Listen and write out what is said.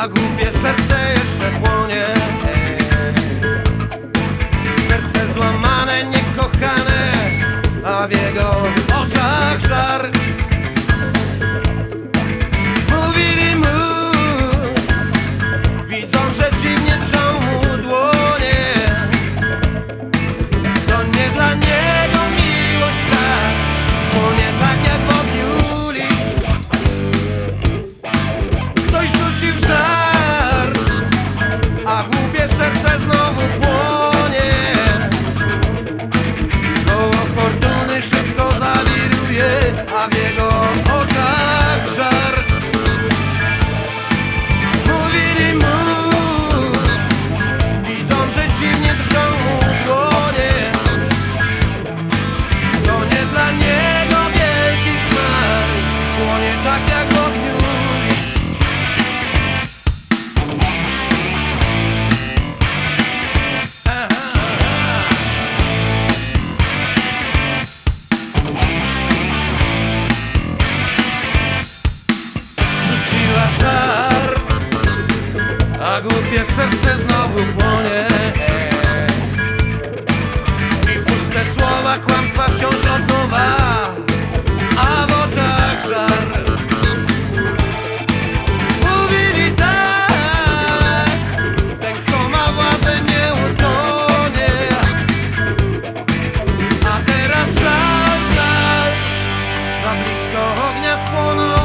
a głupie serce jeszcze płonie. Serce złamane, niekochane, a w jego oczach żar. Mówili mu, widzą, że dziwnie drżą mu dłonie. To nie dla niego miłość ta spłonie tak jak w ogniu liść. Ktoś rzucił czar, a głupie serce znowu płonie. Koło fortuny szybko zawiruje, a w jego oczach żar. Mówili mu, widzą, że dziwnie drżą mu dłonie. To nie dla niego wielki szmal spłonie tak jak w ogniu liść. Rzuciła czar, a głupie serce znowu płonie. I puste słowa, kłamstwa wciąż od nowa, a w oczach żar. Mówili tak, ten kto ma władzę nie utonie. A teraz żal, żal, za blisko ognia spłonął.